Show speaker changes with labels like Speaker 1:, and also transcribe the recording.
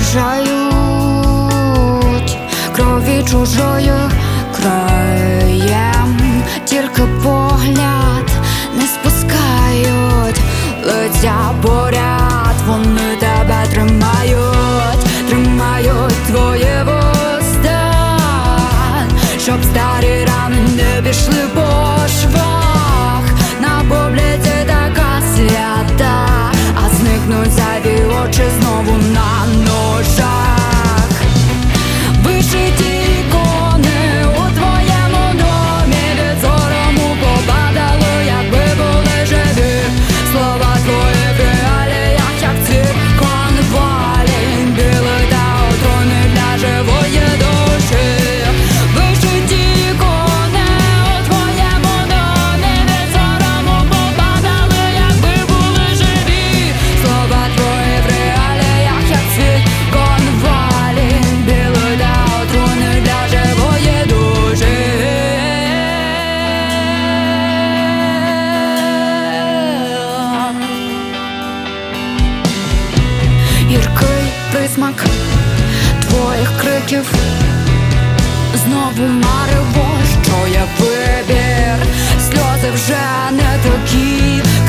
Speaker 1: бажають крові чужої краєм, тільки погляд не спускають, лиця поряд, вони тебе тримають, тримають твої вуста, щоб старі рани не пішли по швах. На публіці така свята, а зникнуть зайві очі знову на ножах. Вишиті ікони у твоєму домі від сорому попадали, якби були живі. Слова твої в реаліях, як ці конвалі, білий та отруйний для живої душі. Вишиті ікони у твоєму домі від сорому попадали, якби були живі. Слова твої в реаліях, як ці конвалі, білий та отруйний для живої душі. Гіркий присмак твоїх криків, знову марево, що я вибір. Сльози вже не такі